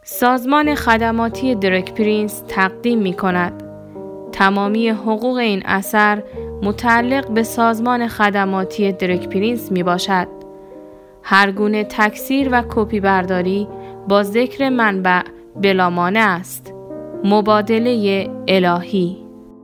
سازمان خدماتی درک پرینس تقدیم می کند. تمامی حقوق این اثر متعلق به سازمان خدماتی درک پرینس می باشد. هر گونه تکثیر و کپی برداری با ذکر منبع بلا مانع است. مبادله الهی.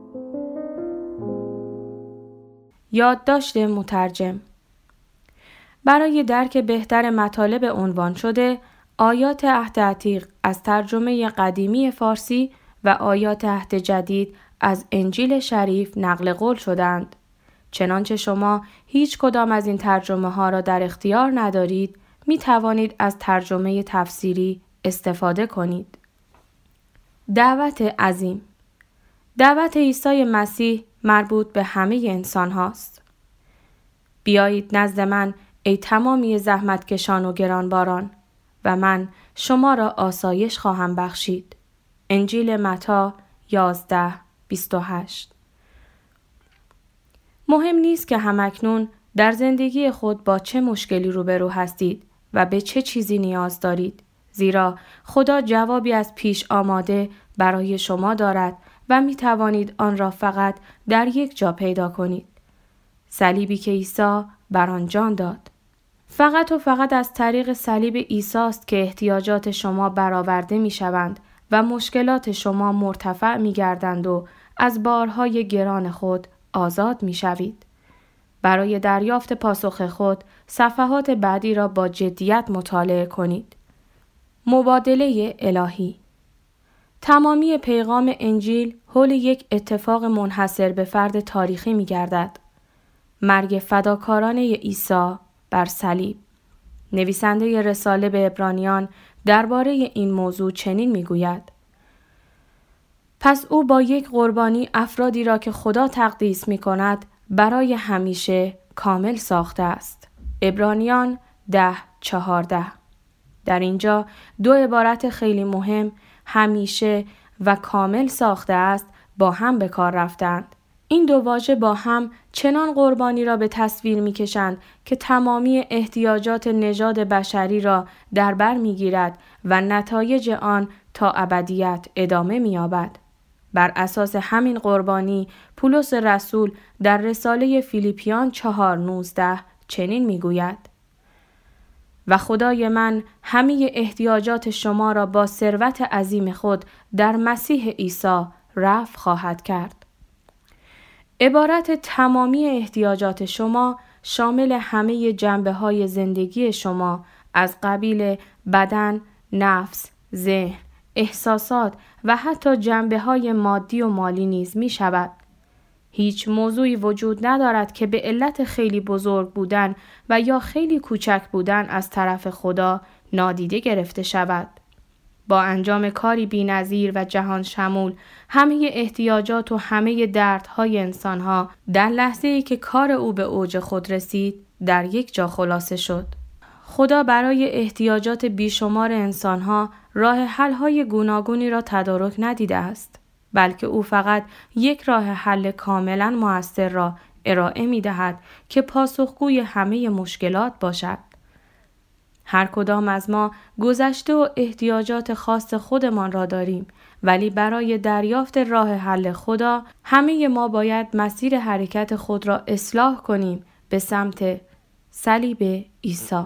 یادداشت مترجم. برای درک بهتر مطالب عنوان شده، آیات عهد عتیق از ترجمه قدیمی فارسی و آیات عهد جدید از انجیل شریف نقل قول شدند. چنانچه شما هیچ کدام از این ترجمه ها را در اختیار ندارید، می توانید از ترجمه تفسیری استفاده کنید. دعوت عظیم. دعوت عیسی مسیح مربوط به همه انسان هاست. بیایید نزد من ای تمامی زحمتکشان و گرانباران و من شما را آسایش خواهم بخشید. انجیل متی 11:28. مهم نیست که همکنون در زندگی خود با چه مشکلی روبرو هستید و به چه چیزی نیاز دارید، زیرا خدا جوابی از پیش آماده برای شما دارد و می توانید آن را فقط در یک جا پیدا کنید. صلیبی که عیسی بر آن جان داد. فقط و فقط از طریق صلیب عیسی است که احتیاجات شما برآورده می شوند و مشکلات شما مرتفع می گردند و از بارهای گران خود آزاد می شوید. برای دریافت پاسخ خود صفحات بعدی را با جدیت مطالعه کنید. مبادله الهی. تمامی پیغام انجیل حول یک اتفاق منحصر به فرد تاریخی می گردد. مرگ فداکارانه عیسی بر صلیب. نویسنده رساله به عبرانیان درباره این موضوع چنین می گوید: پس او با یک قربانی افرادی را که خدا تقدیس می کند برای همیشه کامل ساخته است. عبرانیان 10:14. در اینجا دو عبارت خیلی مهم، همیشه و کامل ساخته است، با هم به کار رفتند. این دو واژه با هم چنان قربانی را به تصویر می‌کشند که تمامی احتیاجات نژاد بشری را در بر می‌گیرد و نتایج آن تا ابدیت ادامه می‌یابد. بر اساس همین قربانی پولس رسول در رساله فیلیپیان 4:19 چنین می‌گوید: و خدای من همه احتیاجات شما را با ثروت عظیم خود در مسیح عیسی رفع خواهد کرد. عبارت تمامی احتیاجات شما شامل همه جنبه‌های زندگی شما از قبیل بدن، نفس، ذهن، احساسات و حتی جنبه‌های مادی و مالی نیز می شود. هیچ موضوعی وجود ندارد که به علت خیلی بزرگ بودن و یا خیلی کوچک بودن از طرف خدا نادیده گرفته شود. با انجام کاری بی‌نظیر و جهان شمول، همه احتیاجات و همه دردهای انسانها در لحظه‌ای که کار او به اوج خود رسید، در یک جا خلاصه شد. خدا برای احتیاجات بیشمار انسانها راه حل‌های گوناگونی را تدارک ندیده است، بلکه او فقط یک راه حل کاملاً مؤثر را ارائه می‌دهد که پاسخگوی همه مشکلات باشد. هر کدام از ما گذشته و احتیاجات خاص خودمان را داریم، ولی برای دریافت راه حل خدا همه ما باید مسیر حرکت خود را اصلاح کنیم به سمت صلیب عیسی.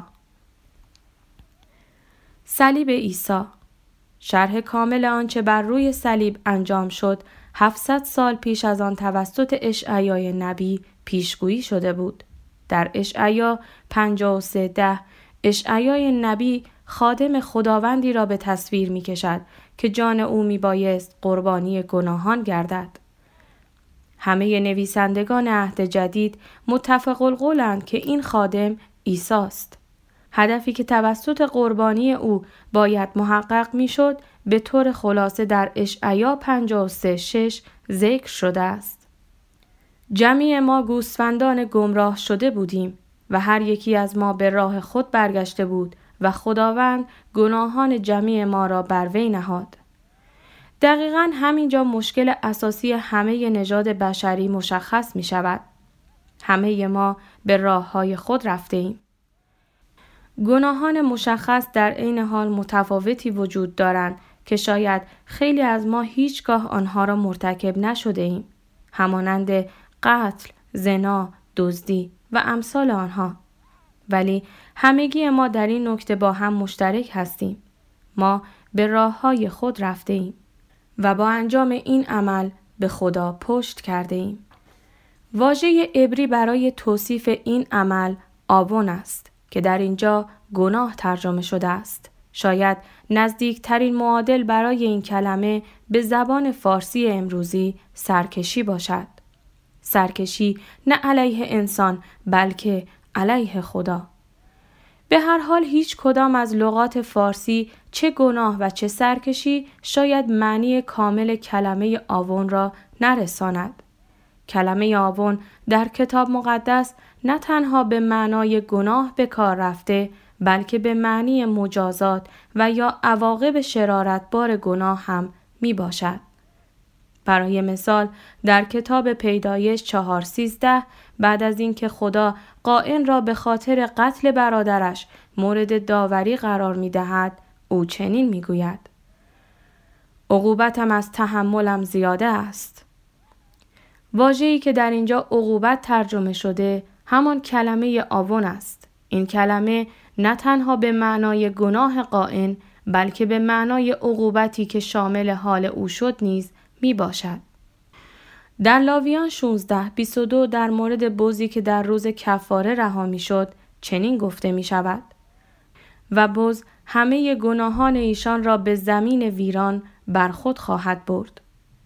صلیب عیسی. شرح کامل آنچه بر روی صلیب انجام شد 700 سال پیش از آن توسط اشعیا نبی پیشگویی شده بود. در اشعیا 53:10 اشعیا نبی خادم خداوندی را به تصویر می کشد که جان او می بایست قربانی گناهان گردد. همه نویسندگان عهد جدید متفق القولند که این خادم عیسی است. هدفی که توسط قربانی او باید محقق می شد به طور خلاصه در اشعیا 53:6 ذکر شده است. جمیع ما گوسفندان گمراه شده بودیم و هر یکی از ما به راه خود برگشته بود و خداوند گناهان جمیع ما را بر وی نهاد. دقیقاً همینجا مشکل اساسی همه نژاد بشری مشخص می شود. همه ما به راههای خود رفته ایم. گناهان مشخص در عین حال متفاوتی وجود دارند که شاید خیلی از ما هیچگاه آنها را مرتکب نشده ایم. همانند قتل، زنا، دزدی و امثال آنها. ولی همگی ما در این نکته با هم مشترک هستیم. ما به راه‌های خود رفته ایم و با انجام این عمل به خدا پشت کرده ایم. واژه عبری برای توصیف این عمل آون است که در اینجا گناه ترجمه شده است. شاید نزدیکترین معادل برای این کلمه به زبان فارسی امروزی سرکشی باشد. سرکشی نه علیه انسان بلکه علیه خدا. به هر حال هیچ کدام از لغات فارسی چه گناه و چه سرکشی شاید معنی کامل کلمه آون را نرساند. کلمه آون در کتاب مقدس نه تنها به معنای گناه به کار رفته بلکه به معنی مجازات و یا عواقب شرارتبار گناه هم می باشد. برای مثال در کتاب پیدایش 4:13 بعد از اینکه خدا قائن را به خاطر قتل برادرش مورد داوری قرار می دهد، او چنین می گوید: عقوبتم از تحملم زیاده است. واژه‌ای که در اینجا عقوبت ترجمه شده همان کلمه آون است. این کلمه نه تنها به معنای گناه قائن بلکه به معنای عقوبتی که شامل حال او شد نیز می باشد. در لاویان 16:22 در مورد بزی که در روز کفاره رها می شد چنین گفته می شود: و بز همه گناهان ایشان را به زمین ویران بر خود خواهد برد.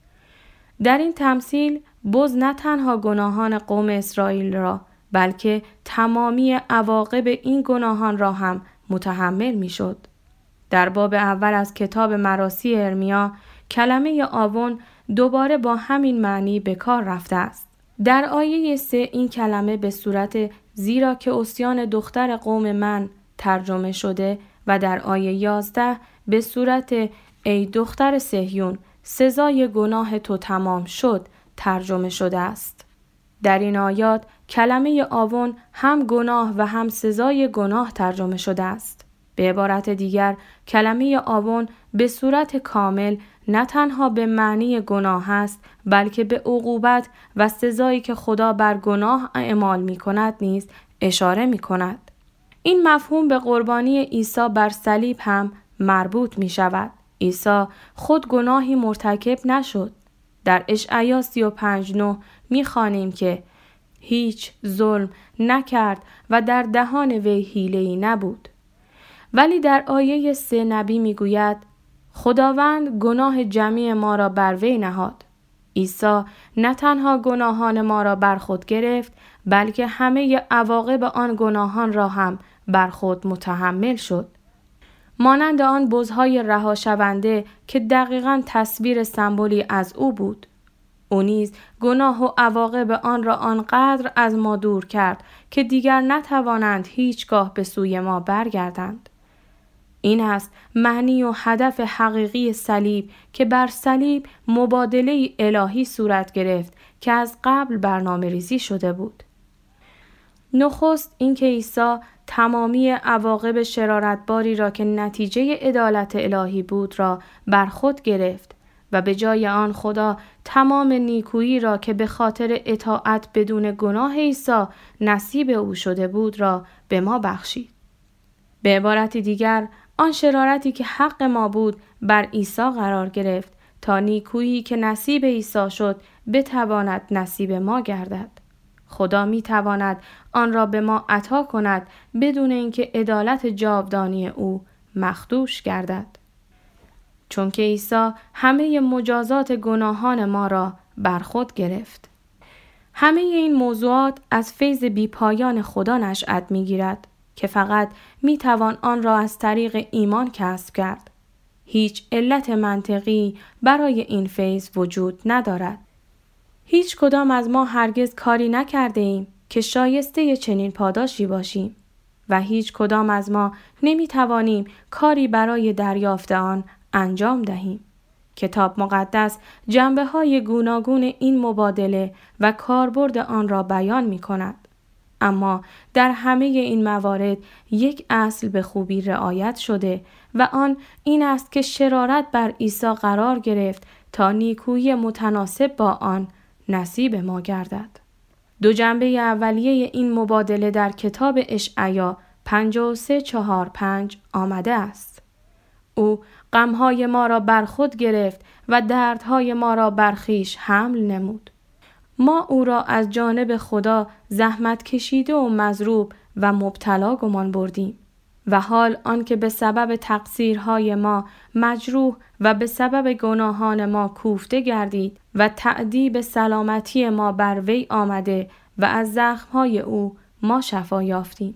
در این تمثیل بز نه تنها گناهان قوم اسرائیل را بلکه تمامی عواقب این گناهان را هم متحمل می شد. در باب اول از کتاب مراثی ارمیا کلمه آون دوباره با همین معنی به کار رفته است. در آیه 3 این کلمه به صورت زیرا که عصیان دختر قوم من ترجمه شده و در آیه 11 به صورت ای دختر صهیون سزای گناه تو تمام شد ترجمه شده است. در این آیات کلمه آون هم گناه و هم سزای گناه ترجمه شده است. به عبارت دیگر کلمه آون به صورت کامل نه تنها به معنی گناه است بلکه به عقوبت و سزایی که خدا بر گناه اعمال می کند نیز اشاره می کند. این مفهوم به قربانی عیسی بر صلیب هم مربوط می شود. عیسی خود گناهی مرتکب نشد. در اشعیا 35:9 می خوانیم که هیچ ظلم نکرد و در دهان وی حیله‌ای نبود. ولی در آیه 3 نبی می گوید خداوند گناه جمیع ما را بر وی نهاد. عیسی نه تنها گناهان ما را بر خود گرفت بلکه همه عواقب آن گناهان را هم بر خود متحمل شد. مانند آن بزهای رها شونده که دقیقاً تصویر سمبولی از او بود. او نیز گناه و عواقب آن را آنقدر از ما دور کرد که دیگر نتوانند هیچگاه به سوی ما برگردند. این است معنی و هدف حقیقی صلیب که بر صلیب مبادله الهی صورت گرفت که از قبل برنامه ریزی شده بود. نخست اینکه عیسی تمامی عواقب شرارتباری را که نتیجه عدالت الهی بود را بر خود گرفت و به جای آن خدا تمام نیکویی را که به خاطر اطاعت بدون گناه عیسی نصیب او شده بود را به ما بخشید. به عبارت دیگر آن شرارتی که حق ما بود بر عیسی قرار گرفت تا نیکویی که نصیب عیسی شد بتواند نصیب ما گردد. خدا می تواند آن را به ما عطا کند بدون اینکه عدالت جاودانی او مخدوش گردد. چون که عیسی همه مجازات گناهان ما را بر خود گرفت. همه این موضوعات از فیض بیپایان خدا نشأت می گیرد که فقط می توان آن را از طریق ایمان کسب کرد. هیچ علت منطقی برای این فیض وجود ندارد. هیچ کدام از ما هرگز کاری نکرده ایم که شایسته چنین پاداشی باشیم و هیچ کدام از ما نمی توانیم کاری برای دریافت آن انجام دهیم. کتاب مقدس جنبه‌های گوناگون این مبادله و کاربرد آن را بیان می کند. اما در همه این موارد یک اصل به خوبی رعایت شده و آن این است که شرارت بر عیسی قرار گرفت تا نیکویی متناسب با آن نصیب ما گردد. دو جنبه اولیه این مبادله در کتاب اشعیا 53:4-5 آمده است. او غمهای ما را بر خود گرفت و دردهای ما را بر خویش حمل نمود. ما او را از جانب خدا زحمت کشیده و مضروب و مبتلا گمان بردیم و حال آنکه به سبب تقصیرهای ما مجروح و به سبب گناهان ما کوفته گردید و تأدیب سلامتی ما بر وی آمده و از زخمهای او ما شفا یافتیم.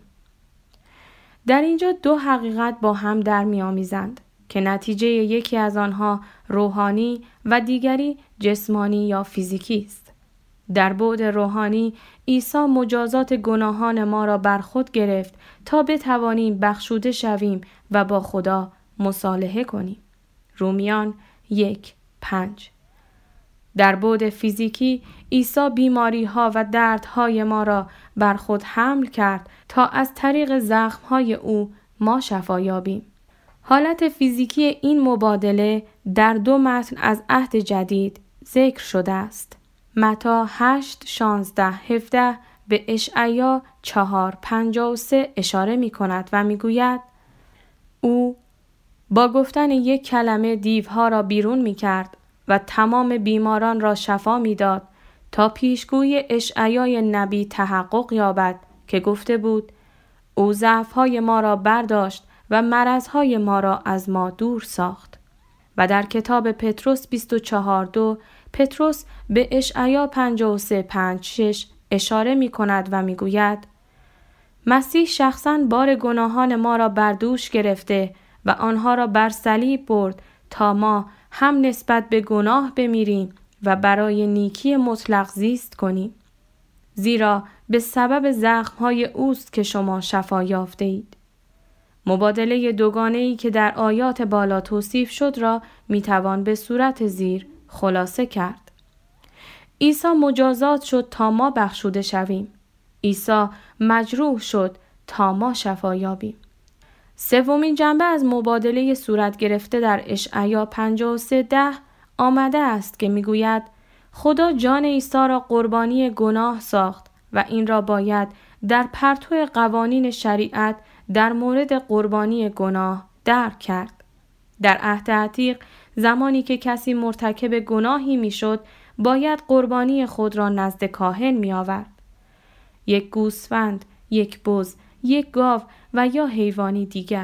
در اینجا دو حقیقت با هم در می‌آمیزند که نتیجه یکی از آنها روحانی و دیگری جسمانی یا فیزیکی است. در بعد روحانی عیسی مجازات گناهان ما را بر خود گرفت تا بتوانیم بخشوده شویم و با خدا مصالحه کنیم. رومیان 1:5. در بعد فیزیکی عیسی بیماری ها و دردهای ما را بر خود حمل کرد تا از طریق زخمهای او ما شفا یابیم. حالت فیزیکی این مبادله در دو متن از عهد جدید ذکر شده است. متی 8:16-17 به اشعیا 4:53 اشاره می کند و می گوید او با گفتن یک کلمه دیوها را بیرون می کرد و تمام بیماران را شفا می داد تا پیشگویی اشعیای نبی تحقق یابد که گفته بود او ضعف‌های ما را برداشت و مرضهای ما را از ما دور ساخت. و در کتاب پطرس 24:2 پطرس به اشعیا 53:5-6 اشاره می کند و می گوید مسیح شخصاً بار گناهان ما را بر دوش گرفته و آنها را بر صلیب برد تا ما هم نسبت به گناه بمیریم و برای نیکی مطلق زیست کنیم. زیرا به سبب زخمهای اوست که شما شفا یافته اید. مبادله دوگانه‌ای که در آیات بالا توصیف شد را میتوان به صورت زیر خلاصه کرد. عیسی مجازات شد تا ما بخشوده شویم. عیسی مجروح شد تا ما شفا یابیم. سومین جنبه از مبادله صورت گرفته در اشعیا 53:10 آمده است که میگوید خدا جان عیسی را قربانی گناه ساخت و این را باید در پرتو قوانین شریعت در مورد قربانی گناه درک کرد. در عهد عتیق زمانی که کسی مرتکب گناهی میشد باید قربانی خود را نزد کاهن می آورد. یک گوسفند، یک بز، یک گاو و یا حیوانی دیگر.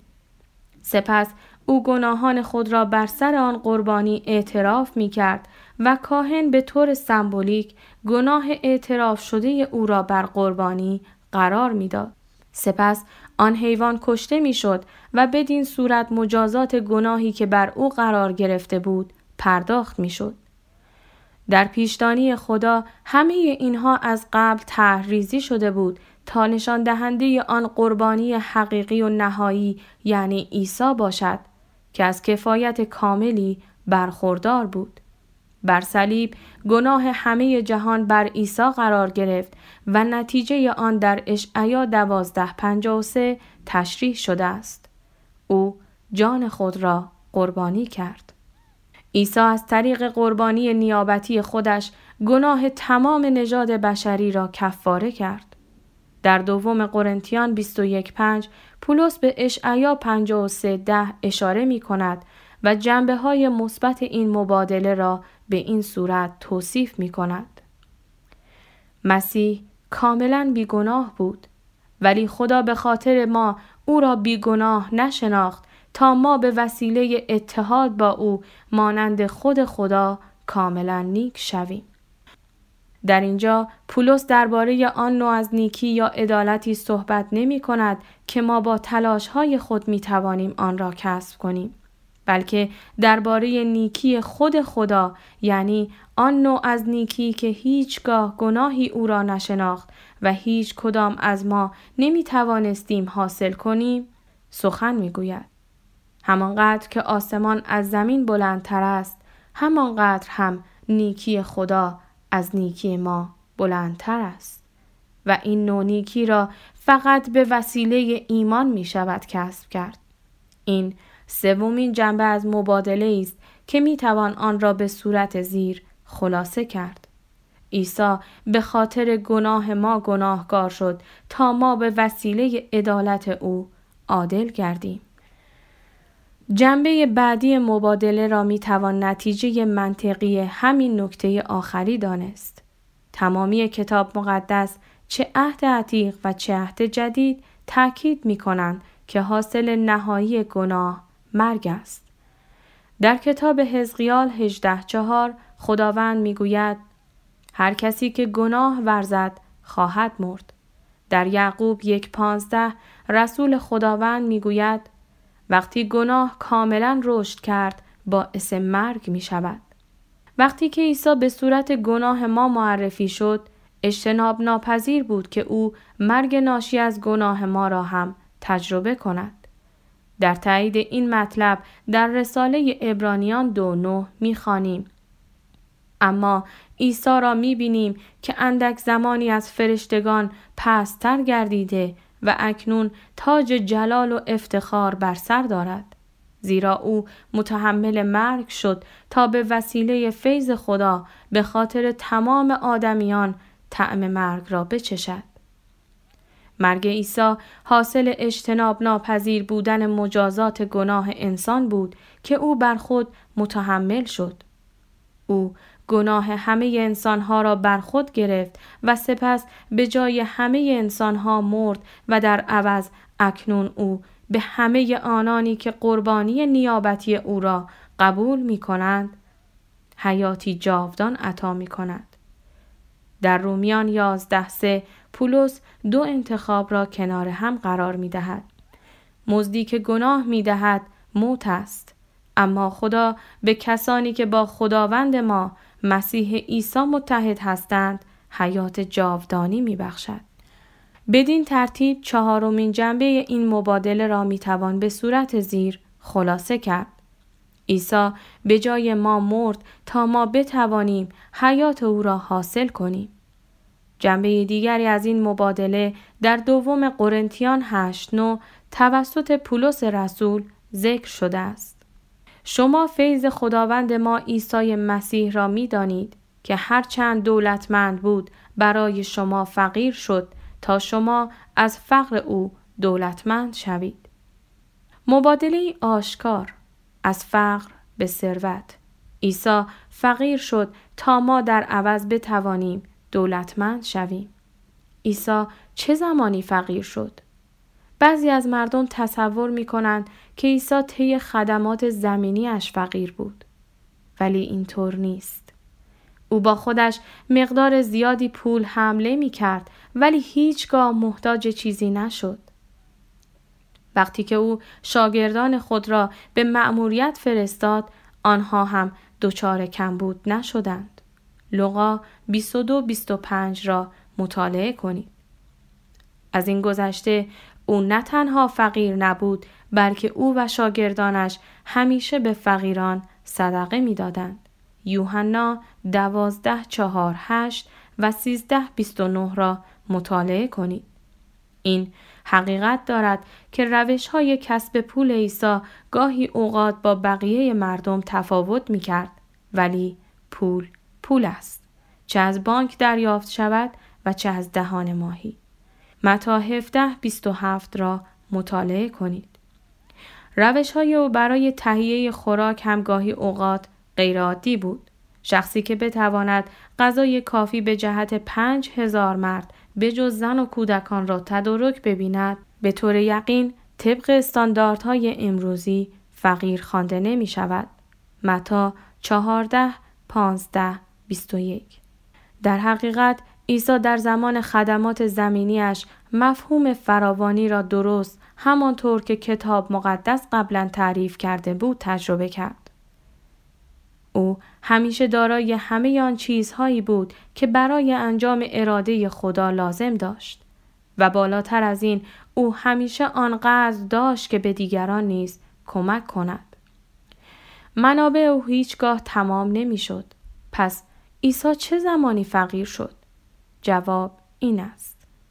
سپس او گناهان خود را بر سر آن قربانی اعتراف می کرد و کاهن به طور سمبولیک گناه اعتراف شده او را بر قربانی قرار می داد. سپس آن حیوان کشته می شد و بدین صورت مجازات گناهی که بر او قرار گرفته بود پرداخت می شد. در پیشدانی خدا همه اینها از قبل طرح‌ریزی شده بود تا نشان دهنده آن قربانی حقیقی و نهایی یعنی عیسی باشد که از کفایت کاملی برخوردار بود. بر صلیب گناه همه جهان بر عیسی قرار گرفت و نتیجه آن در اشعیا 12:53 تشریح شده است. او جان خود را قربانی کرد. عیسی از طریق قربانی نیابتی خودش گناه تمام نژاد بشری را کفاره کرد. در دوم قرنتیان 21:5 پولس به اشعیا 53:10 اشاره می کند و جنبه‌های مثبت این مبادله را به این صورت توصیف می کند. مسیح کاملاً بیگناه بود ولی خدا به خاطر ما او را بیگناه نشناخت تا ما به وسیله اتحاد با او مانند خود خدا کاملاً نیک شویم. در اینجا پولس درباره آن نوع از نیکی یا عدالتی صحبت نمی کند که ما با تلاش‌های خود می توانیم آن را کسب کنیم، بلکه درباره نیکی خود خدا، یعنی آن نوع از نیکی که هیچگاه گناهی او را نشناخت و هیچ کدام از ما نمی توانستیم حاصل کنیم، سخن می گوید. همانقدر که آسمان از زمین بلندتر است، همانقدر هم نیکی خدا از نیکی ما بلندتر است. و این نوع نیکی را فقط به وسیله ایمان می شود کسب کرد. این سومین جنبه از مبادله است که می توان آن را به صورت زیر خلاصه کرد. عیسی به خاطر گناه ما گناهکار شد تا ما به وسیله عدالت او عادل گردیم. جنبه بعدی مبادله را می توان نتیجه منطقی همین نکته آخری دانست. تمامی کتاب مقدس چه عهد عتیق و چه عهد جدید تأکید می کنند که حاصل نهایی گناه مرگ است. در کتاب حزقیال 18:4 خداوند می گوید هر کسی که گناه ورزد خواهد مرد. در یعقوب 1:15 رسول خداوند می گوید وقتی گناه کاملا رشد کرد باعث مرگ می شود. وقتی که عیسی به صورت گناه ما معرفی شد، اجتناب ناپذیر بود که او مرگ ناشی از گناه ما را هم تجربه کند. در تایید این مطلب در رساله عبرانیان 2:9 می‌خوانیم اما عیسی را می‌بینیم که اندک زمانی از فرشتگان پست‌تر گردیده و اکنون تاج جلال و افتخار بر سر دارد. زیرا او متحمل مرگ شد تا به وسیله فیض خدا به خاطر تمام آدمیان طعم مرگ را بچشد. مرگ عیسی حاصل اجتناب ناپذیر بودن مجازات گناه انسان بود که او بر خود متحمل شد. او گناه همه انسانها را بر خود گرفت و سپس به جای همه انسانها مرد و در عوض اکنون او به همه آنانی که قربانی نیابتی او را قبول می کنند حیاتی جاودان عطا می کند. در رومیان 11:3 پولس دو انتخاب را کنار هم قرار می دهد. مزدی که گناه می دهد موت است، اما خدا به کسانی که با خداوند ما مسیح عیسی متحد هستند حیات جاودانی می بخشد. بدین ترتیب چهارمین جنبه این مبادله را می توان به صورت زیر خلاصه کرد. عیسی به جای ما مرد تا ما بتوانیم حیات او را حاصل کنیم. جنبه دیگری از این مبادله در دوم قرنتیان 8:9 توسط پولس رسول ذکر شده است. شما فیض خداوند ما عیسی مسیح را می دانید که هرچند دولتمند بود برای شما فقیر شد تا شما از فقر او دولتمند شوید. مبادله آشکار از فقر به ثروت. عیسی فقیر شد تا ما در عوض بتوانیم دولتمند شویم. عیسی چه زمانی فقیر شد؟ بعضی از مردم تصور می کنند که عیسی طی خدمات زمینیش فقیر بود. ولی اینطور نیست. او با خودش مقدار زیادی پول حمله می کرد ولی هیچگاه محتاج چیزی نشد. وقتی که او شاگردان خود را به مأموریت فرستاد، آنها هم دچار کمبود نشدند. لوقا 22-25 را مطالعه کنید. از این گذشته او نه تنها فقیر نبود بلکه او و شاگردانش همیشه به فقیران صدقه می دادند. یوحنا 12:4-8 و 13:29 را مطالعه کنید. این حقیقت دارد که روش‌های کسب پول عیسی گاهی اوقات با بقیه مردم تفاوت می‌کرد، ولی پول است، چه از بانک دریافت شود و چه از دهان ماهی. متی 17:27 را مطالعه کنید. روش‌های او برای تهیه خوراک هم گاهی اوقات غیرعادی بود. شخصی که بتواند غذای کافی به جهت 5,000 مرد به جز زن و کودکان را تدارک ببیند، به طور یقین طبق استانداردهای امروزی فقیر خوانده نمی شود. متی 14:15-21. در حقیقت عیسی در زمان خدمات زمینیش مفهوم فراوانی را درست همانطور که کتاب مقدس قبلا تعریف کرده بود تجربه کرد. او همیشه دارای همه آن چیزهایی بود که برای انجام اراده خدا لازم داشت و بالاتر از این او همیشه آنقدر داشت که به دیگران نیز کمک کند. منابع او هیچگاه تمام نمی شد. پس عیسی چه زمانی فقیر شد؟ جواب این است: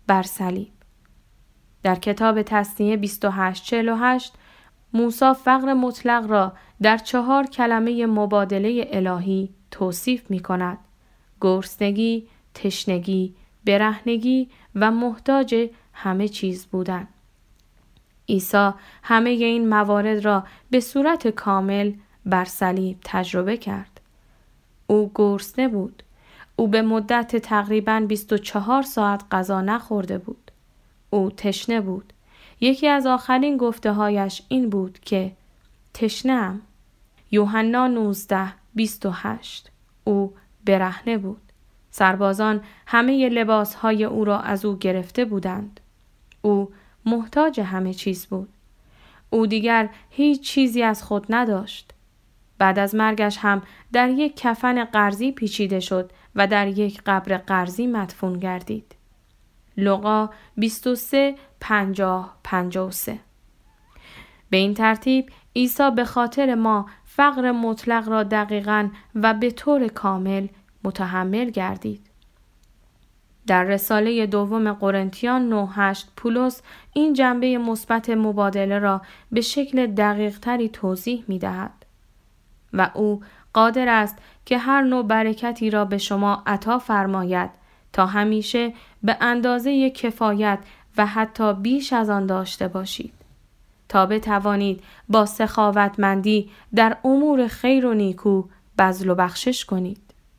بر صلیب. در کتاب تثنیه 28:48 موسی فقر مطلق را در 4 کلمه مبادله الهی توصیف می کند: گرسنگی، تشنگی، برهنگی و محتاج همه چیز بودن. عیسی همه این موارد را به صورت کامل بر صلیب تجربه کرد. او گرسنه بود. او به مدت تقریباً 24 ساعت غذا نخورده بود. او تشنه بود. یکی از آخرین گفته‌هایش این بود که تشنه‌ام. یوحنا 19:28. او برهنه بود. سربازان همه لباسهای او را از او گرفته بودند. او محتاج همه چیز بود. او دیگر هیچ چیزی از خود نداشت. بعد از مرگش هم در یک کفن قرضی پیچیده شد و در یک قبر قرضی مدفون گردید. لوقا 23:50-53. به این ترتیب عیسی به خاطر ما فقر مطلق را دقیقاً و به طور کامل متحمل گردید. در رساله دوم قرنتیان 9:8 پولس این جنبه مثبت مبادله را به شکل دقیق تری توضیح می دهد. و او قادر است که هر نوع برکتی را به شما عطا فرماید تا همیشه به اندازه کفایت و حتی بیش از آن داشته باشید، تا بتوانید با سخاوتمندی در امور خیر و نیکو بذل و بخشش کنید.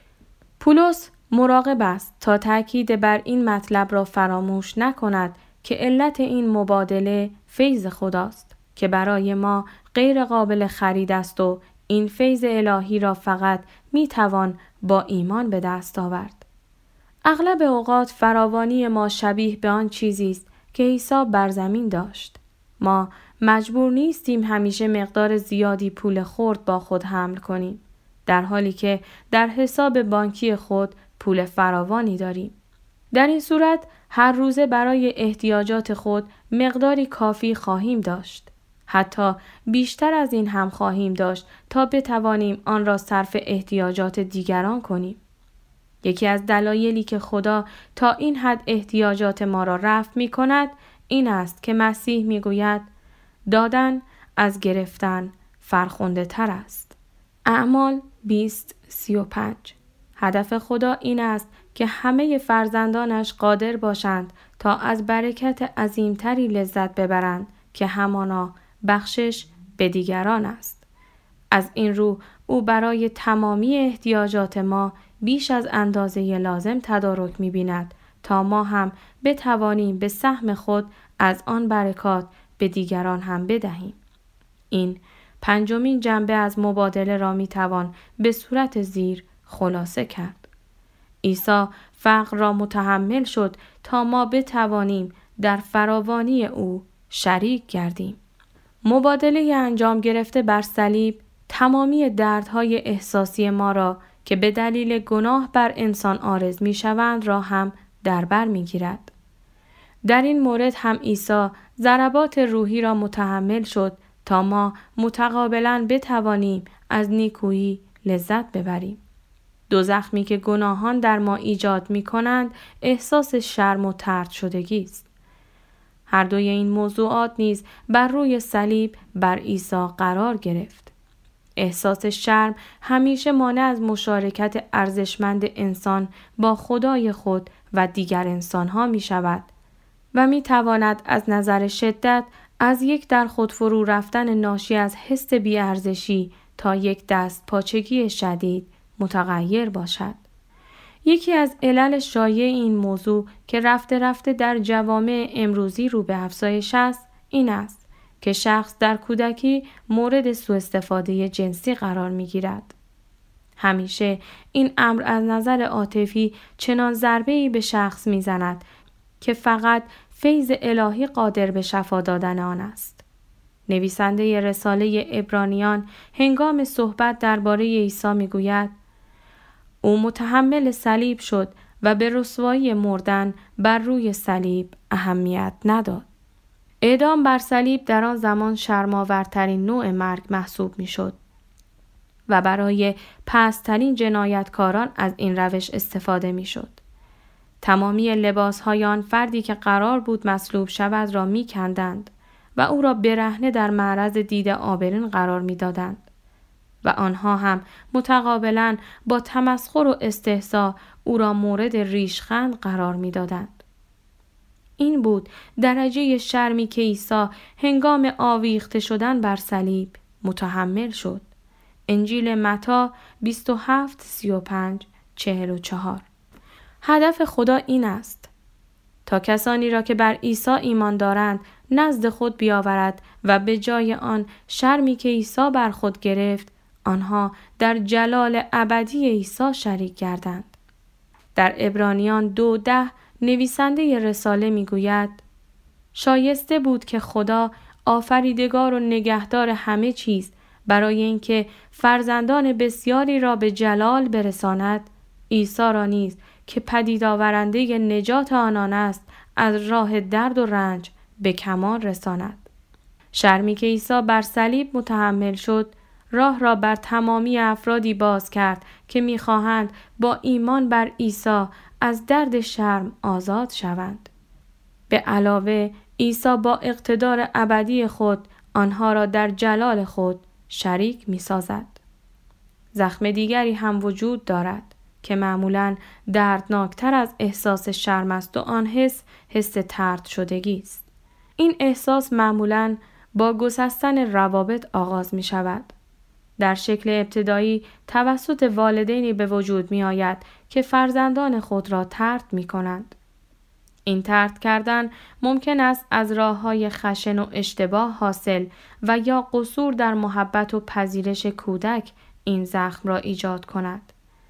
پولس مراقب است تا تأکید بر این مطلب را فراموش نکند که علت این مبادله فیض خداست که برای ما غیر قابل خرید است و این فیض الهی را فقط میتوان با ایمان به دست آورد. اغلب اوقات فراوانی ما شبیه به آن چیزی است که عیسی بر زمین داشت. ما مجبور نیستیم همیشه مقدار زیادی پول خرد با خود حمل کنیم، در حالی که در حساب بانکی خود پول فراوانی داریم. در این صورت هر روزه برای احتیاجات خود مقداری کافی خواهیم داشت. حتی بیشتر از این هم خواهیم داشت تا بتوانیم آن را صرف احتیاجات دیگران کنیم. یکی از دلایلی که خدا تا این حد احتیاجات ما را رفع می کند این است که مسیح می گوید دادن از گرفتن فرخنده تر است. اعمال 20:35. هدف خدا این است که همه فرزندانش قادر باشند تا از برکت عظیمتری لذت ببرند که همانا بخشش به دیگران است. از این رو او برای تمامی احتیاجات ما بیش از اندازه لازم تدارک می‌بیند تا ما هم بتوانیم به سهم خود از آن برکات به دیگران هم بدهیم. این 5مین جنبه از مبادله را می‌توان به صورت زیر خلاصه کرد. عیسی فقر را متحمل شد تا ما بتوانیم در فراوانی او شریک گردیم. مبادله انجام گرفته بر صلیب تمامی دردهای احساسی ما را که به دلیل گناه بر انسان عارض می شوند را هم در بر می گیرد. در این مورد هم عیسی ضربات روحی را متحمل شد تا ما متقابلاً بتوانیم از نیکویی لذت ببریم. 2 زخمی که گناهان در ما ایجاد می کنند احساس شرم و طرد شدگی است. هر دوی این موضوعات نیز بر روی صلیب بر عیسی قرار گرفت. احساس شرم همیشه مانع از مشارکت ارزشمند انسان با خدای خود و دیگر انسانها می شود و می تواند از نظر شدت از یک در خود فرو رفتن ناشی از حس بی‌ارزشی تا یک دست پاچگی شدید متغیر باشد. یکی از علل شایع این موضوع که رفته رفته در جوامع امروزی رو به افزایش است این است که شخص در کودکی مورد سوء استفاده جنسی قرار می گیرد. همیشه این امر از نظر عاطفی چنان ضربه‌ای به شخص می زند که فقط فیض الهی قادر به شفا دادن آن است. نویسنده رساله عبرانیان هنگام صحبت درباره عیسی می گوید او متحمل صلیب شد و به رسوایی مردن بر روی صلیب اهمیت نداد. اعدام بر صلیب در آن زمان شرم‌آورترین نوع مرگ محسوب می شد و برای پست‌ترین جنایتکاران از این روش استفاده می شد. تمامی لباسهای آن فردی که قرار بود مصلوب شود را می کندند و او را برهنه در معرض دید عابرین قرار می دادند. و آنها هم متقابلاً با تمسخر و استهزا او را مورد ریشخند قرار می دادند. این بود درجه شرمی که عیسی هنگام آویخته شدن بر صلیب متحمل شد. انجیل متی 27:35-44. هدف خدا این است تا کسانی را که بر عیسی ایمان دارند نزد خود بیاورد و به جای آن شرمی که عیسی بر خود گرفت آنها در جلال ابدی عیسی شریک گردند. در عبرانیان 2:10 نویسنده رساله میگوید شایسته بود که خدا آفریدگار و نگهدار همه چیز برای اینکه فرزندان بسیاری را به جلال برساند عیسی را نیز که پدید آورنده نجات آنان است از راه درد و رنج به کمال رساند. شرمی که عیسی بر صلیب متحمل شد راه را بر تمامی افرادی باز کرد که می‌خواهند با ایمان بر عیسی از درد شرم آزاد شوند. به علاوه عیسی با اقتدار ابدی خود آنها را در جلال خود شریک می‌سازد. زخم دیگری هم وجود دارد که معمولاً دردناکتر از احساس شرم است و آن حس طرد شدگی است. این احساس معمولاً با گسستن روابط آغاز می شود. در شکل ابتدایی توسط والدینی به وجود می آید که فرزندان خود را طرد می کنند. این طرد کردن ممکن است از راه‌های خشن و اشتباه حاصل و یا قصور در محبت و پذیرش کودک این زخم را ایجاد کند.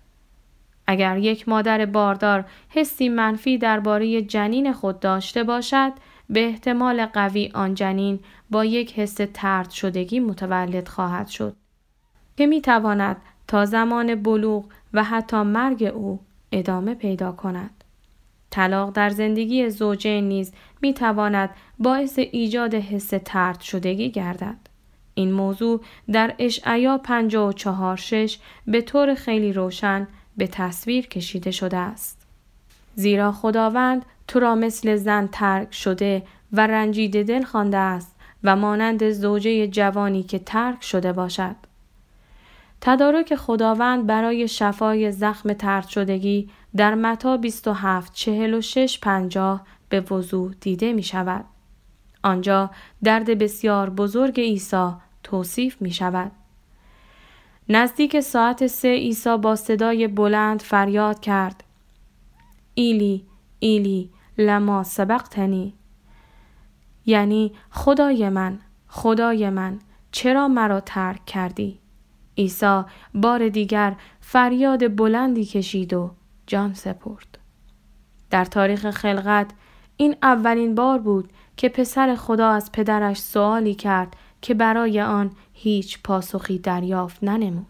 اگر یک مادر باردار حسی منفی درباره جنین خود داشته باشد، به احتمال قوی آن جنین با یک حس طرد شدگی متولد خواهد شد که می تواند تا زمان بلوغ و حتی مرگ او ادامه پیدا کند. طلاق در زندگی زوجین نیز می تواند باعث ایجاد حس طرد شدگی گردد. این موضوع در اشعیا 54:6 به طور خیلی روشن به تصویر کشیده شده است. زیرا خداوند تو را مثل زن ترک شده و رنجیده دل خوانده است و مانند زوجه جوانی که ترک شده باشد. تدارک خداوند برای شفای زخم طرد شدگی در متی 27:46-50 به وضوح دیده می شود. آنجا درد بسیار بزرگ عیسی توصیف می شود. نزدیک ساعت 3 عیسی با صدای بلند فریاد کرد: ایلی ایلی لما سبقتنی، یعنی خدای من چرا مرا ترک کردی؟ عیسی بار دیگر فریاد بلندی کشید و جان سپرد. در تاریخ خلقت این اولین بار بود که پسر خدا از پدرش سوالی کرد که برای آن هیچ پاسخی دریافت ننمود.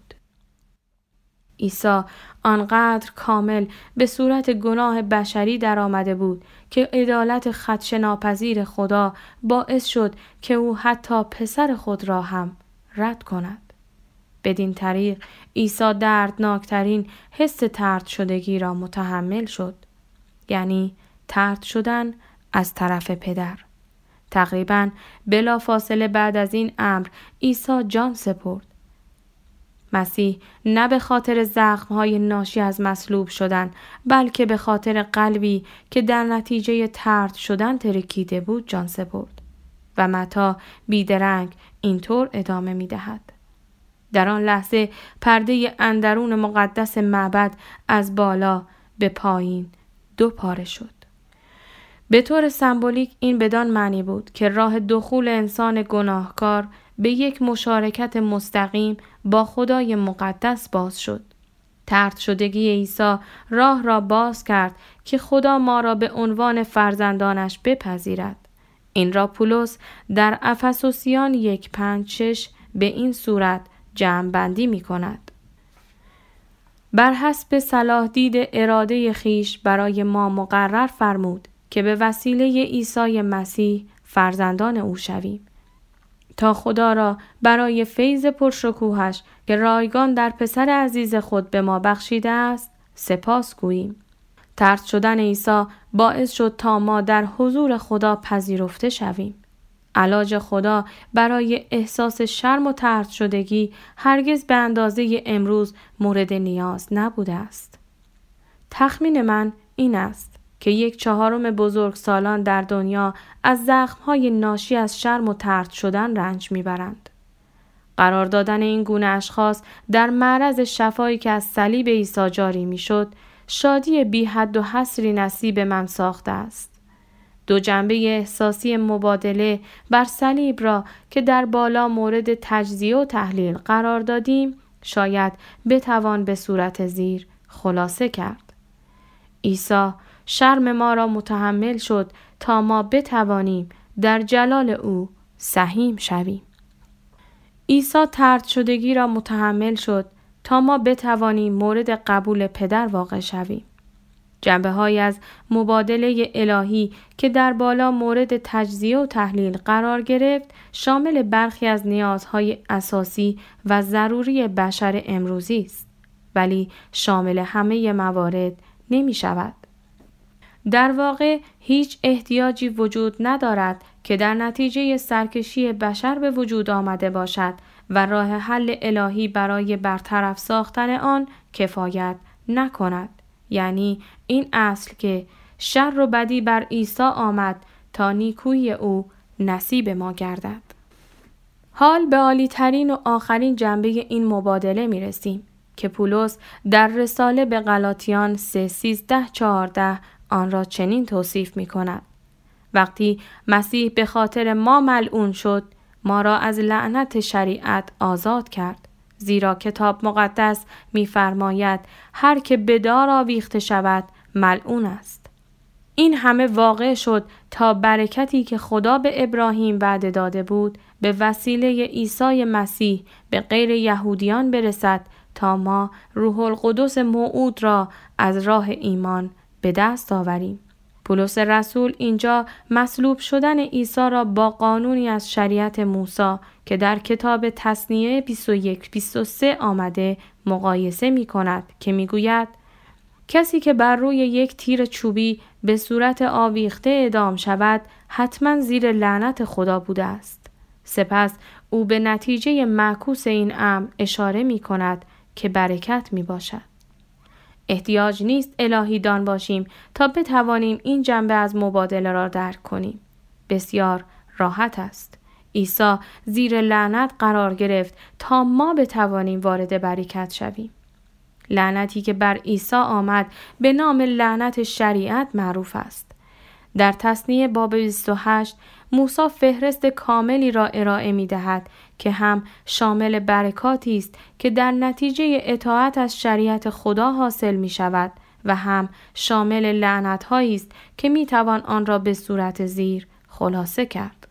عیسی آنقدر کامل به صورت گناه بشری در آمده بود که عدالت خدشه‌ناپذیر خدا باعث شد که او حتی پسر خود را هم رد کند. بدین طریق عیسی دردناکترین حس طرد شدگی را متحمل شد، یعنی طرد شدن از طرف پدر. تقریباً بلافاصله بعد از این امر عیسی جان سپرد. مسیح نه به خاطر زخم‌های ناشی از مصلوب شدن، بلکه به خاطر قلبی که در نتیجه طرد شدن ترکیده بود جان سپرد. و متی بیدرنگ اینطور ادامه می‌دهد: در آن لحظه پرده اندرون مقدس معبد از بالا به پایین 2 پاره شد. به طور سمبولیک این بدان معنی بود که راه دخول انسان گناهکار به یک مشارکت مستقیم با خدای مقدس باز شد. طرد شدگی عیسی راه را باز کرد که خدا ما را به عنوان فرزندانش بپذیرد. این را پولس در افسوسیان 1:5-6 به این صورت جمع بندی می کند: بر حسب صلاح دید اراده خیش برای ما مقرر فرمود که به وسیله عیسی مسیح فرزندان او شویم، تا خدا را برای فیض پرشکوهش که رایگان در پسر عزیز خود به ما بخشیده است سپاس گوییم. طرد شدن عیسی باعث شد تا ما در حضور خدا پذیرفته شویم. علاج خدا برای احساس شرم و طرد شدگی هرگز به اندازه امروز مورد نیاز نبوده است. تخمین من این است که 1/4 بزرگسالان در دنیا از زخم‌های ناشی از شرم و طرد شدن رنج می‌برند. قرار دادن این گونه اشخاص در معرض شفایی که از صلیب عیسی جاری می‌شد، شادی بی حد و حصری نصیب من ساخته است. 2 جنبه احساسی مبادله بر صلیب را که در بالا مورد تجزیه و تحلیل قرار دادیم، شاید بتوان به صورت زیر خلاصه کرد. عیسی شرم ما را متحمل شد تا ما بتوانیم در جلال او سهیم شویم. عیسی طرد شدگی را متحمل شد تا ما بتوانیم مورد قبول پدر واقع شویم. جنبه‌هایی از مبادله الهی که در بالا مورد تجزیه و تحلیل قرار گرفت، شامل برخی از نیازهای اساسی و ضروری بشر امروزی است، ولی شامل همه موارد نمی شود. در واقع هیچ احتیاجی وجود ندارد که در نتیجه سرکشی بشر به وجود آمده باشد و راه حل الهی برای برطرف ساختن آن کفایت نکند. یعنی این اصل که شر و بدی بر عیسی آمد تا نیکویی او نصیب ما گردد. حال به عالی ترین و آخرین جنبه این مبادله می رسیم که پولس در رساله به غلاطیان 3:13-14 آن را چنین توصیف می کند. وقتی مسیح به خاطر ما ملعون شد، ما را از لعنت شریعت آزاد کرد. زیرا کتاب مقدس می‌فرماید هر که به دار آویخته شود ملعون است. این همه واقع شد تا برکتی که خدا به ابراهیم وعده داده بود به وسیله عیسی مسیح به غیر یهودیان برسد تا ما روح القدس موعود را از راه ایمان به دست آوریم. پولس رسول اینجا مصلوب شدن عیسی را با قانونی از شریعت موسی که در کتاب تثنیه 21-23 آمده مقایسه می کند که می گوید کسی که بر روی یک تیر چوبی به صورت آویخته اعدام شود حتما زیر لعنت خدا بوده است. سپس او به نتیجه معکوس این امر اشاره می کند که برکت می باشد. احتیاج نیست الهی دان باشیم تا بتوانیم این جنبه از مبادله را درک کنیم. بسیار راحت است. عیسی زیر لعنت قرار گرفت تا ما بتوانیم وارد برکت شویم. لعنتی که بر عیسی آمد به نام لعنت شریعت معروف است. در تثنیه باب 28 موسی فهرست کاملی را ارائه می دهد که هم شامل برکاتی است که در نتیجه اطاعت از شریعت خدا حاصل می شود و هم شامل لعنت‌هایی است که می توان آن را به صورت زیر خلاصه کرد.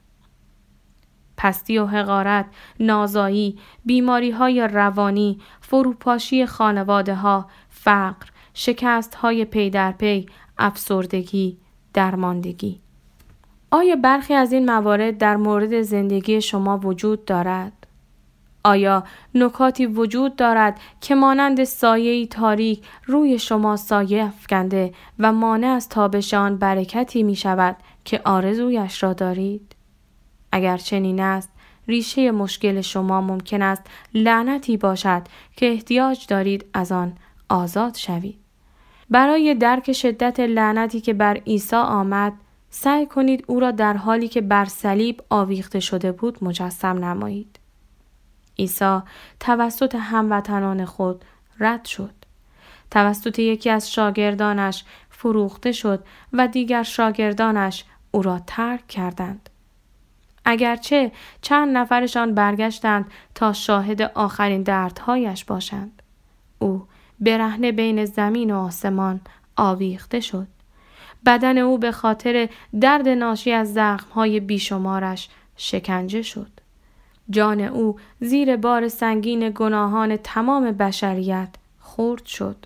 پستی و حقارت، نازایی، بیماری‌های روانی، فروپاشی خانواده‌ها، فقر، شکست‌های پی در پی، افسردگی، درماندگی. آیا برخی از این موارد در مورد زندگی شما وجود دارد؟ آیا نکاتی وجود دارد که مانند سایه‌ای تاریک روی شما سایه افکنده و مانع از تابش آن برکتی می شود که آرزویش را دارید؟ اگر چنین است، ریشه مشکل شما ممکن است لعنتی باشد که احتیاج دارید از آن آزاد شوید. برای درک شدت لعنتی که بر عیسی آمد، سعی کنید او را در حالی که بر صلیب آویخته شده بود مجسم نمایید. عیسی توسط هموطنان خود رد شد. توسط یکی از شاگردانش فروخته شد و دیگر شاگردانش او را ترک کردند. اگرچه چند نفرشان برگشتند تا شاهد آخرین دردهایش باشند. او برهنه بین زمین و آسمان آویخته شد. بدن او به خاطر درد ناشی از زخم‌های بیشمارش شکنجه شد. جان او زیر بار سنگین گناهان تمام بشریت خرد شد.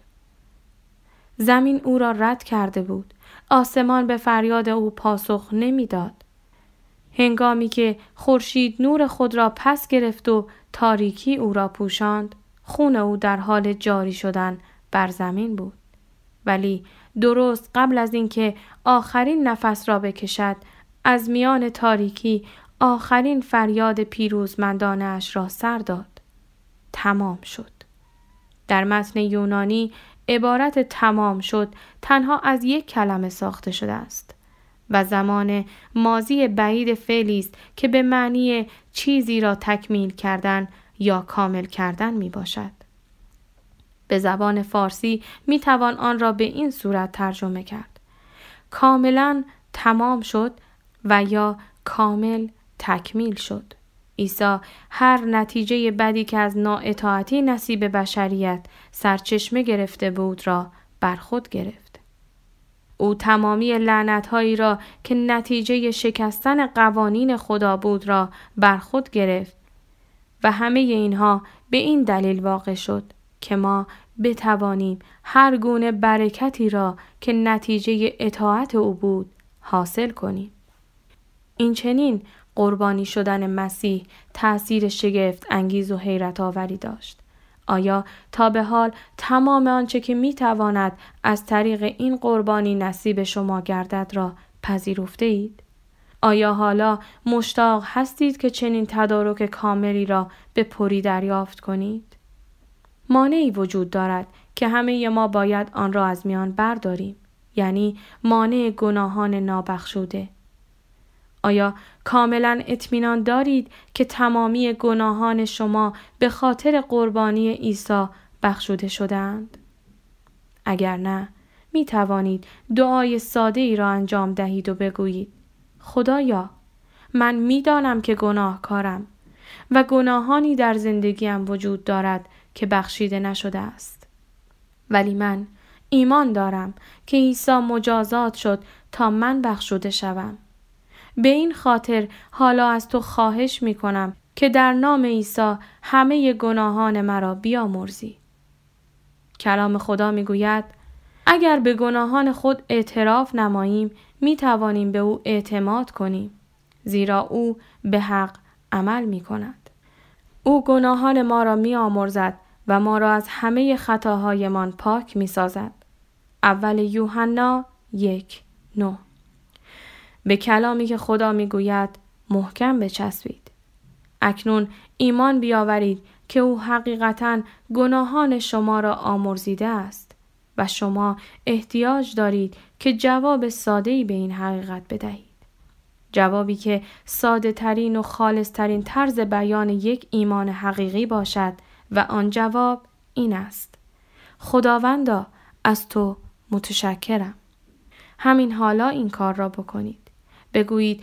زمین او را رد کرده بود. آسمان به فریاد او پاسخ نمیداد. هنگامی که خورشید نور خود را پس گرفت و تاریکی او را پوشاند، خون او در حال جاری شدن بر زمین بود. ولی درست قبل از اینکه آخرین نفس را بکشد، از میان تاریکی آخرین فریاد پیروزمندانه اش را سر داد. تمام شد. در متن یونانی عبارت تمام شد تنها از یک کلمه ساخته شده است و زمان ماضی بعید فعلی است که به معنی چیزی را تکمیل کردن یا کامل کردن می باشد. به زبان فارسی می توان آن را به این صورت ترجمه کرد: کاملا تمام شد و یا کامل تکمیل شد. عیسی هر نتیجه بدی که از نااطاعتی نصیب بشریت سرچشمه گرفته بود را بر خود گرفت. او تمامی لعنت‌هایی را که نتیجه شکستن قوانین خدا بود را بر خود گرفت و همه اینها به این دلیل واقع شد که ما بتوانیم هر گونه برکتی را که نتیجه اطاعت او بود حاصل کنیم. این چنین قربانی شدن مسیح تأثیر شگفت انگیز و حیرت آوری داشت. آیا تا به حال تمام آنچه که می تواند از طریق این قربانی نصیب شما گردد را پذیرفته اید؟ آیا حالا مشتاق هستید که چنین تدارک کاملی را به پری دریافت کنید؟ مانعی وجود دارد که همه ما باید آن را از میان برداریم، یعنی مانع گناهان نابخشوده. آیا کاملا اطمینان دارید که تمامی گناهان شما به خاطر قربانی عیسی بخشوده شده‌اند؟ اگر نه، می توانید دعای ساده ای را انجام دهید و بگویید: خدایا، من می دانم که گناهکارم و گناهانی در زندگیم وجود دارد که بخشیده نشده است. ولی من ایمان دارم که عیسی مجازات شد تا من بخشوده شوم. به این خاطر حالا از تو خواهش می کنم که در نام عیسی همه گناهان مرا بیامرزی. کلام خدا می گوید اگر به گناهان خود اعتراف نماییم می توانیم به او اعتماد کنیم، زیرا او به حق عمل می کند. او گناهان ما را می آمرزد و ما را از همه خطاهایمان پاک می سازد. اول یوحنا 1:9. به کلامی که خدا می گوید محکم بچسبید. اکنون ایمان بیاورید که او حقیقتاً گناهان شما را آمرزیده است و شما احتیاج دارید که جواب ساده‌ای به این حقیقت بدهید. جوابی که ساده ترین و خالص ترین طرز بیان یک ایمان حقیقی باشد و آن جواب این است: خداوندا، از تو متشکرم. همین حالا این کار را بکنید. بگویید: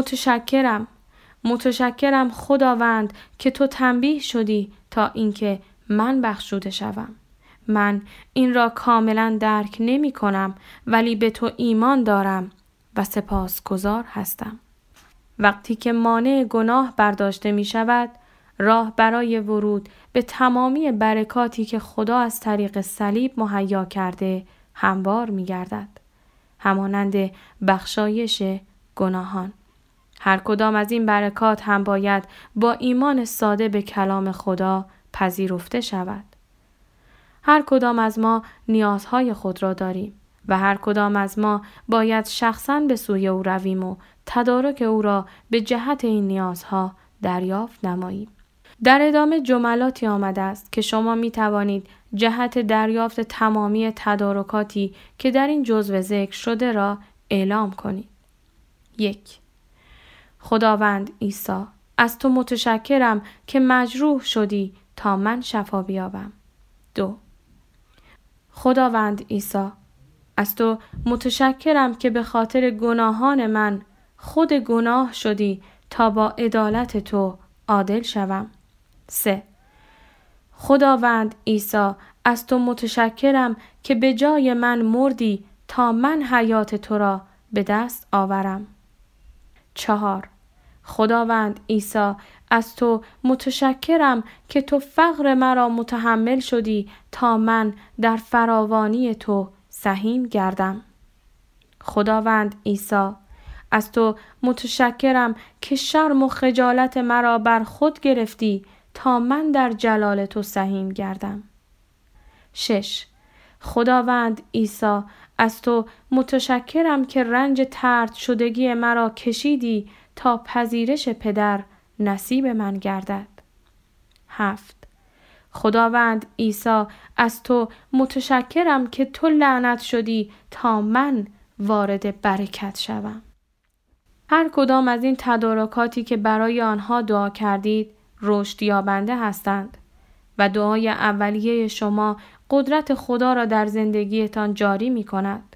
متشکرم خداوند که تو تنبیه شدی تا اینکه من بخشوده شوم. من این را کاملا درک نمی کنم ولی به تو ایمان دارم و سپاسگزار هستم. وقتی که مانع گناه برداشته می شود، راه برای ورود به تمامی برکاتی که خدا از طریق صلیب مهیا کرده هموار می گردد. همانند بخشایش گناهان. هر کدام از این برکات هم باید با ایمان ساده به کلام خدا پذیرفته شود. هر کدام از ما نیازهای خود را داریم و هر کدام از ما باید شخصاً به سوی او رویم و تدارک او را به جهت این نیازها دریافت نماییم. در ادامه جملاتی آمده است که شما می توانید جهت دریافت تمامی تدارکاتی که در این جزو ذکر شده را اعلام کنید. 1. خداوند عیسی، از تو متشکرم که مجروح شدی تا من شفا بیابم. 2. خداوند عیسی، از تو متشکرم که به خاطر گناهان من خود گناه شدی تا با عدالت تو عادل شوم. 3. خداوند عیسی، از تو متشکرم که به جای من مردی تا من حیات تو را به دست آورم. 4. خداوند عیسی، از تو متشکرم که تو فقر مرا متحمل شدی تا من در فراوانی تو سهیم گردم. خداوند عیسی، از تو متشکرم که شرم و خجالت مرا بر خود گرفتی تا من در جلال تو سهیم گردم. 6. خداوند عیسی، از تو متشکرم که رنج طرد شدگی مرا کشیدی تا پذیرش پدر نصیب من گردد. 7. خداوند عیسی، از تو متشکرم که تو لعنت شدی تا من وارد برکت شوم. هر کدام از این تدارکاتی که برای آنها دعا کردید رشد یابنده هستند و دعای اولیه شما قدرت خدا را در زندگیتان جاری می کند.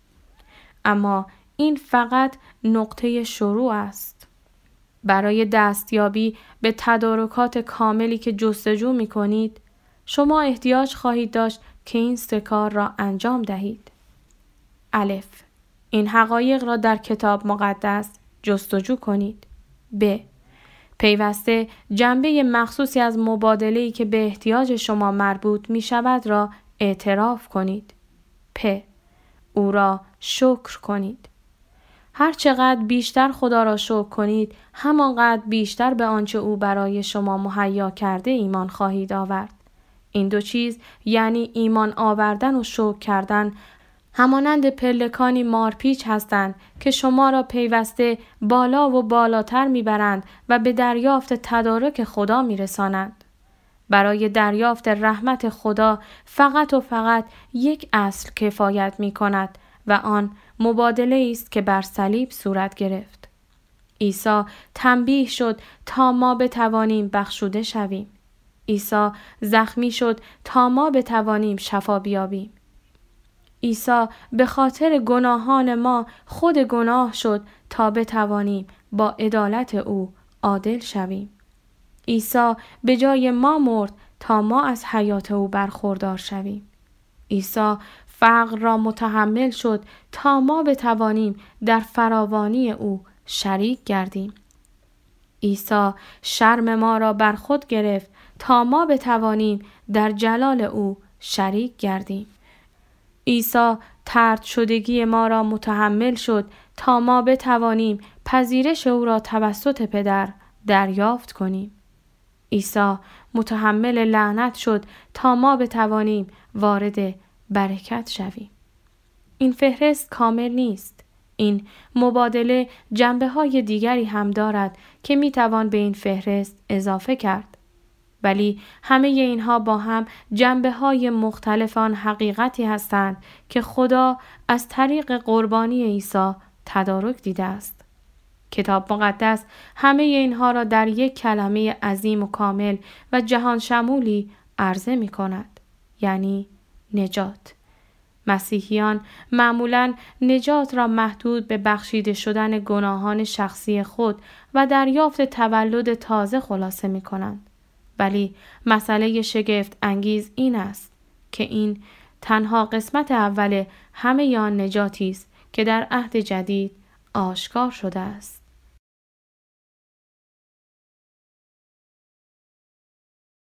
اما این فقط نقطه شروع است. برای دستیابی به تدارکات کاملی که جستجو می کنید، شما احتیاج خواهید داشت که این 3 کار را انجام دهید. الف. این حقایق را در کتاب مقدس جستجو کنید. ب. پیوسته جنبه مخصوصی از مبادله‌ای که به احتیاج شما مربوط می شود را اعتراف کنید. پ. او را شکر کنید. هر چقدر بیشتر خدا را شکر کنید، همانقدر بیشتر به آنچه او برای شما مهیا کرده ایمان خواهید آورد. این 2 چیز یعنی ایمان آوردن و شکر کردن همانند پلکانی مارپیچ هستند که شما را پیوسته بالا و بالاتر میبرند و به دریافت تدارک خدا میرسانند. برای دریافت رحمت خدا فقط و فقط یک اصل کفایت میکند و آن مبادله است که بر صلیب صورت گرفت. عیسی تنبیه شد تا ما بتوانیم بخشوده شویم. عیسی زخمی شد تا ما بتوانیم شفا بیابیم. عیسی به خاطر گناهان ما خود گناه شد تا بتوانیم با عدالت او عادل شویم. عیسی به جای ما مرد تا ما از حیات او برخوردار شویم. عیسی فقر را متحمل شد تا ما بتوانیم در فراوانی او شریک گردیم. عیسی شرم ما را بر خود گرفت تا ما بتوانیم در جلال او شریک گردیم. عیسی طرد شدگی ما را متحمل شد تا ما بتوانیم پذیرش او را توسط پدر دریافت کنیم. عیسی متحمل لعنت شد تا ما بتوانیم وارد برکت شویم. این فهرست کامل نیست. این مبادله جنبه‌های دیگری هم دارد که میتوان به این فهرست اضافه کرد. ولی همه اینها با هم جنبه‌های مختلف آن حقیقتی هستند که خدا از طریق قربانی عیسی تدارک دیده است. کتاب مقدس همه اینها را در یک کلمه عظیم و کامل و جهان شمولی عرضه می کند. یعنی نجات. مسیحیان معمولاً نجات را محدود به بخشیده شدن گناهان شخصی خود و دریافت تولد تازه خلاصه می کنند. ولی مسئله شگفت انگیز این است که این تنها قسمت اول همه آن نجاتی است که در عهد جدید آشکار شده است.